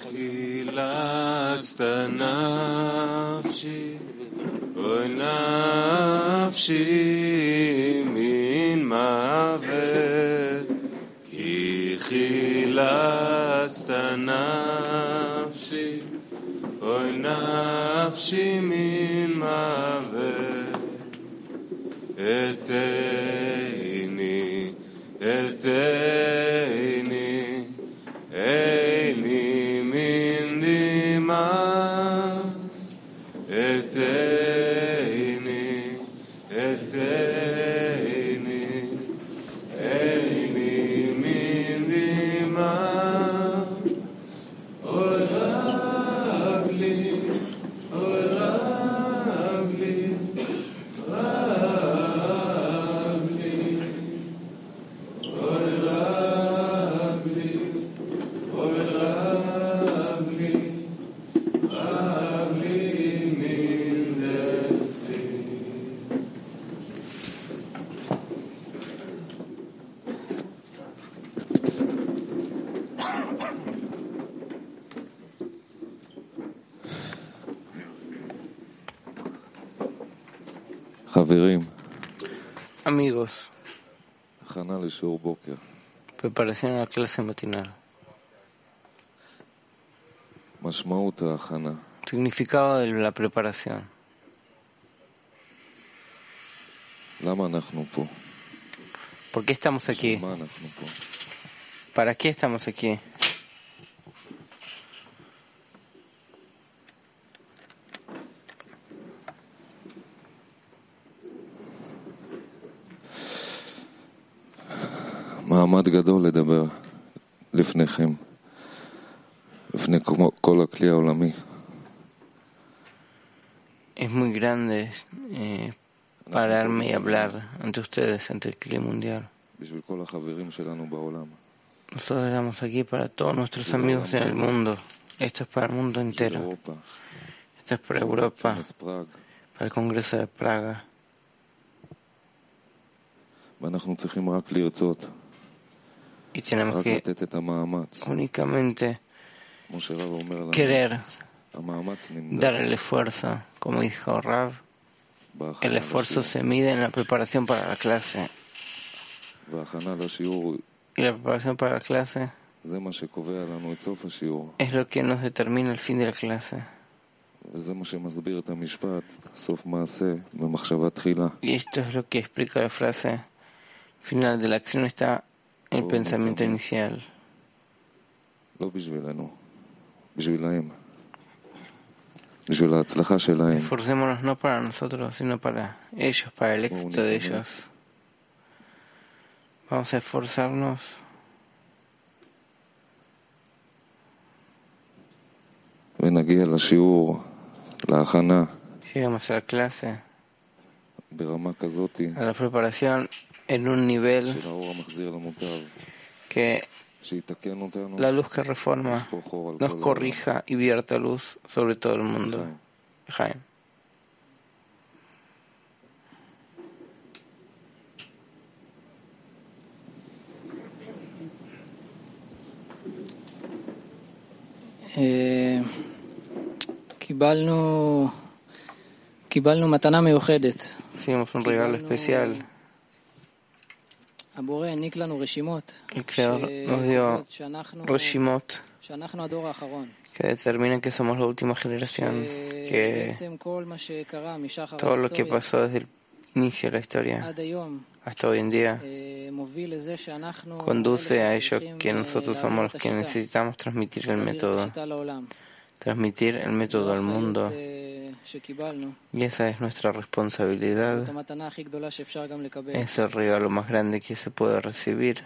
חילצת נפשי, אוי נפשי מן מוות, כי חילצת נפשי, אוי נפשי מן מוות, אתני, אתני, איני מן דמעה, אתני, אתני, איני מן דמעה, אוי רב לי, אוי רב לי, רב לי, אוי רב לי, אוי רב לי, רב לי מן דפי. חברים, Amigos, הכנה לשיעור בוקר. preparación a la clase matinal. משמעות ההכנה. Significado de la preparación. למה אנחנו פה? ¿Por qué estamos aquí? מה אנחנו פה? ¿Para qué estamos aquí? מעמד גדול לדבר לפניכם, לפני כל הכלי העולמי. Es muy grande pararme y hablar ante ustedes, ante el clima mundial. בשביל כל החברים שלנו בעולם. Nosotros éramos aquí para todos nuestros amigos en el mundo. Esto es para el mundo entero. אירופה, Esto es para Europa, כנס פראג, para el Congreso de Praga. ואנחנו צריכים רק לרצות, Y tenemos רק que לתת את המאמץ. únicamente כמו שרב אומר לנו, querer המאמץ נמדד dar el esfuerzo. Como dijo Rav, בהכנה el esfuerzo לשיעור. se mide en la preparación para la clase. וההכנה לשיעור Y la preparación para la clase זה מה שקובע לנו את סוף השיעור. es lo que nos determina el fin de la clase. וזה מה שמסביר את המשפט, סוף מעשה במחשבה תחילה. Y esto es lo que explica la frase final de la acción está el pensamiento inicial. לא בשבילנו, בשבילהם. בשביל ההצלחה שלהם. Esforcémonos no para nosotros, sino para ellos, para el éxito de ellos. Vamos a esforzarnos ונגיע לשיעור, להכנה, llegamos a la clase, ברמה כזאת, a la preparación en un nivel של האור המחזיר למוטב, que שיתקן אותנו, la luz que reforma ישפוך אור על nos כל העולם. corrija y vierta luz sobre todo el mundo. Jaime. קיבלנו מתנה מיוחדת. Hicimos un regalo especial. הבורא העניק לנו רשימות. El Creador nos dio Reshimot שאנחנו הדור האחרון. que determinan que somos la última generación, que שבעצם כל מה שקרה משחר todo lo que ההיסטוריה pasó desde el inicio de la historia עד היום hasta hoy en día מוביל לזה שאנחנו conduce a ello צריכים que nosotros somos los que necesitamos transmitir el método, transmitir el método al mundo, y esa es nuestra responsabilidad. Es el regalo más grande que se puede recibir.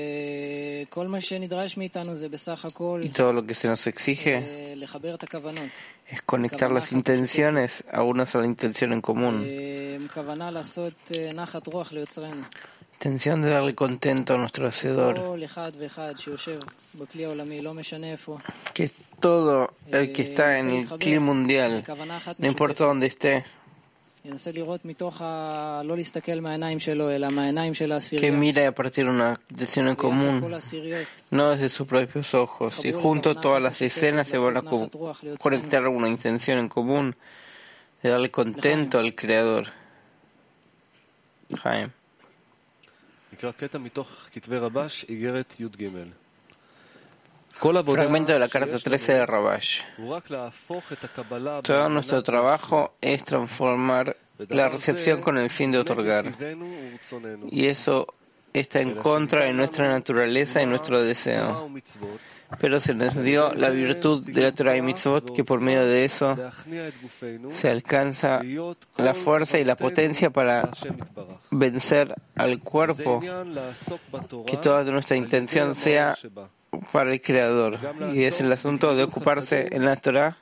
Y todo lo que se nos exige es conectar las intenciones a una sola intención en común. Intención de darle contento a nuestro Hacedor. Que todo el que está en el clima mundial, no importa dónde esté, que mire a partir de una decisión en común, no desde sus propios ojos, y junto a todas las escenas se van a conectar a una intención en común de darle contento al Creador. Jaime. Fragmento de la carta 13 de Rabash. Todo nuestro trabajo es transformar la recepción con el fin de otorgar. Y eso está en contra de nuestra naturaleza y nuestro deseo. Pero se nos dio la virtud de la Torah y Mitzvot, que por medio de eso se alcanza la fuerza y la potencia para vencer al cuerpo, que toda nuestra intención sea para el Creador. Y es el asunto de ocuparse en la Torah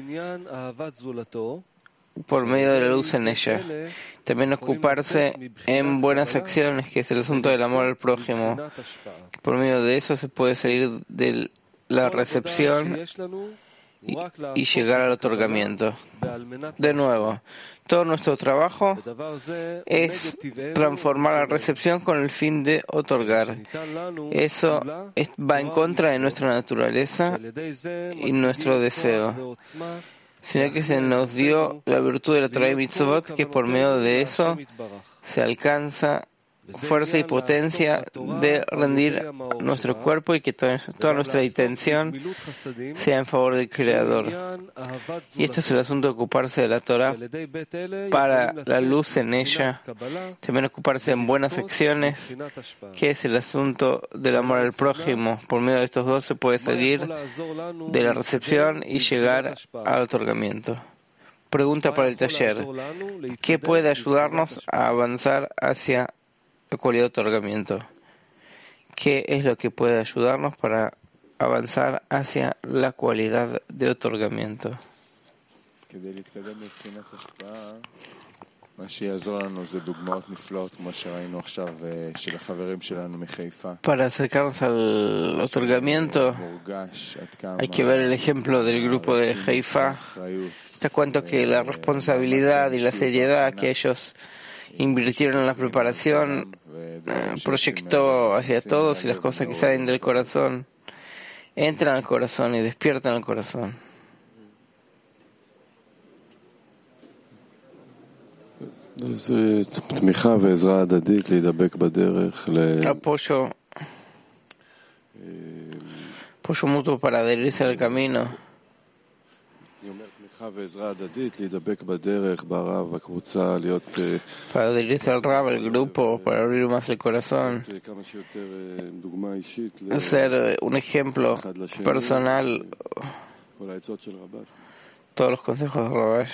por medio de la luz en ella. También ocuparse en buenas acciones, que es el asunto del amor al prójimo. Por medio de eso se puede salir de la recepción y llegar al otorgamiento. De nuevo, todo nuestro trabajo es transformar la recepción con el fin de otorgar. Eso va en contra de nuestra naturaleza y nuestro deseo, sino que se nos dio la virtud de la Torah y Mitzvot, que por medio de eso se alcanza fuerza y potencia de rendir nuestro cuerpo y que toda nuestra intención sea en favor del Creador. Y este es el asunto de ocuparse de la Torah para la luz en ella, también ocuparse en buenas acciones, que es el asunto del amor al prójimo. Por medio de estos dos se puede salir de la recepción y llegar al otorgamiento. Pregunta para el taller: ¿qué puede ayudarnos a avanzar hacia la cualidad de otorgamiento? ¿Qué es lo que puede ayudarnos para avanzar hacia la cualidad de otorgamiento? Para acercarnos al otorgamiento hay que ver el ejemplo del grupo de Haifa, hasta cuanto que la responsabilidad y la seriedad que ellos invirtieron en la preparación proyectó hacia todos, y las cosas que salen del corazón entran al corazón y despiertan al corazón. Apoyo mutuo para adherirse al camino. Para adherirse al Rab, el grupo, para abrir más el corazón, ser un ejemplo personal, todos los consejos de Rabash.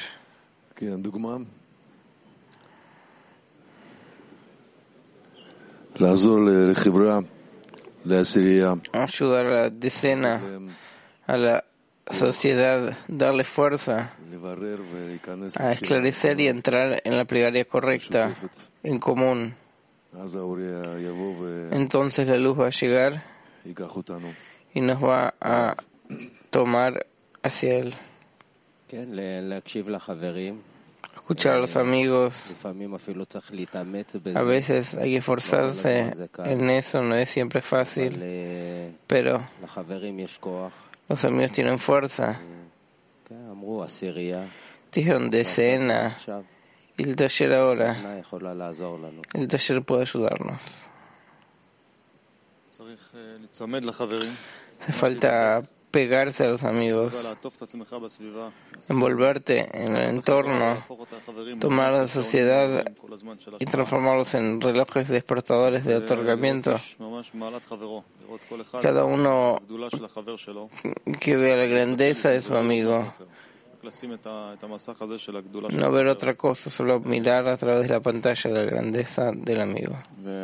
Ayudar a la decena, a la sociedad, darle fuerza, a esclarecer y entrar en la plegaria correcta, en común. Entonces la luz va a llegar y nos va a tomar hacia él. Escuchar a los amigos, a veces hay que esforzarse en eso, no es siempre fácil, pero los amigos tienen fuerza. Dijeron decena, y el taller ahora, el taller puede ayudarnos. Hace falta pegarse a los amigos, envolverte en el entorno, tomar la sociedad y transformarlos en relojes despertadores de otorgamiento. Cada uno que vea la grandeza de su amigo, no ver otra cosa, solo mirar a través de la pantalla de la grandeza del amigo.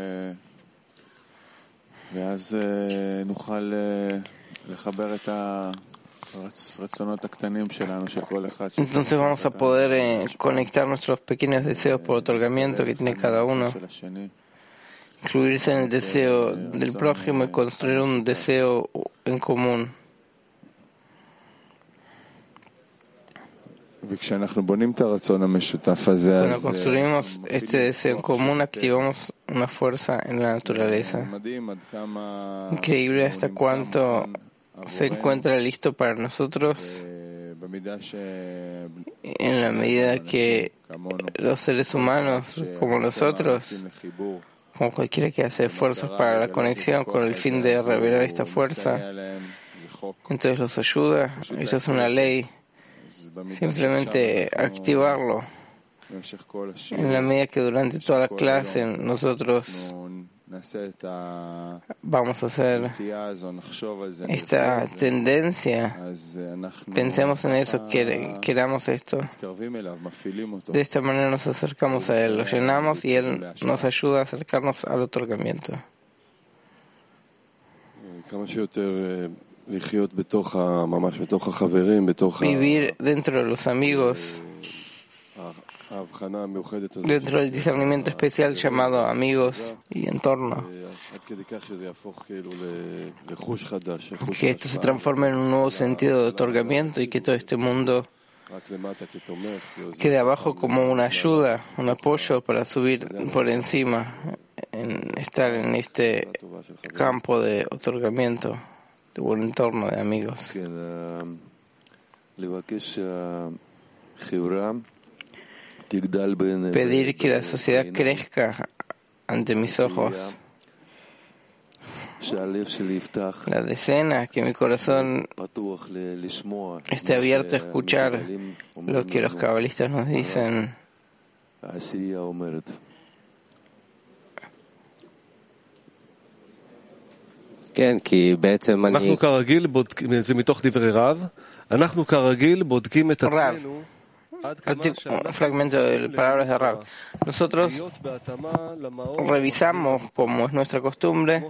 Entonces vamos a poder conectar nuestros pequeños deseos por otorgamiento que tiene cada uno, incluirse en el deseo del prójimo y construir un deseo en común. Cuando construimos este deseo en común, activamos una fuerza en la naturaleza. Increíble hasta cuánto se encuentra listo para nosotros, en la medida que los seres humanos, como nosotros, como cualquiera que hace esfuerzos para la conexión con el fin de revelar esta fuerza, entonces los ayuda. Esto es una ley. Simplemente activarlo. En la medida que durante toda la clase nosotros vamos a hacer esta tendencia, pensemos en eso, queramos esto. De esta manera nos acercamos a Él, lo llenamos y Él nos ayuda a acercarnos al otorgamiento. Vivir dentro de los amigos, dentro del discernimiento especial llamado amigos y entorno, que esto se transforme en un nuevo sentido de otorgamiento y que todo este mundo quede abajo como una ayuda, un apoyo para subir por encima, estar en este campo de otorgamiento, de buen entorno de amigos. Pedir que la sociedad crezca ante mis ojos. La decena, que mi corazón esté abierto a escuchar lo que los cabalistas nos dicen. Un fragmento de palabras de Rab. Nosotros revisamos, como es nuestra costumbre,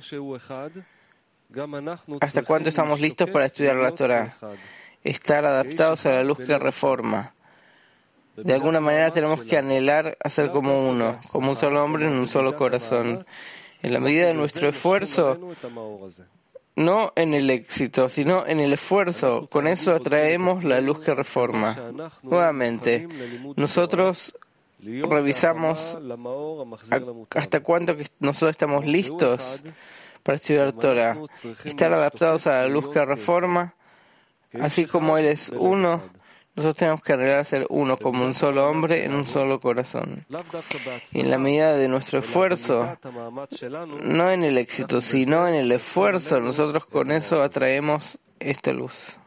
hasta cuánto estamos listos para estudiar la Torah, estar adaptados a la luz que reforma. De alguna manera tenemos que anhelar a ser como uno, como un solo hombre en un solo corazón. En la medida de nuestro esfuerzo, no en el éxito, sino en el esfuerzo. Con eso atraemos la luz que reforma. Nuevamente, nosotros revisamos hasta cuánto que nosotros estamos listos para estudiar Torah. Estar adaptados a la luz que reforma, así como Él es uno. Nosotros tenemos que arreglar a ser uno, como un solo hombre en un solo corazón. Y en la medida de nuestro esfuerzo, no en el éxito, sino en el esfuerzo, nosotros con eso atraemos esta luz.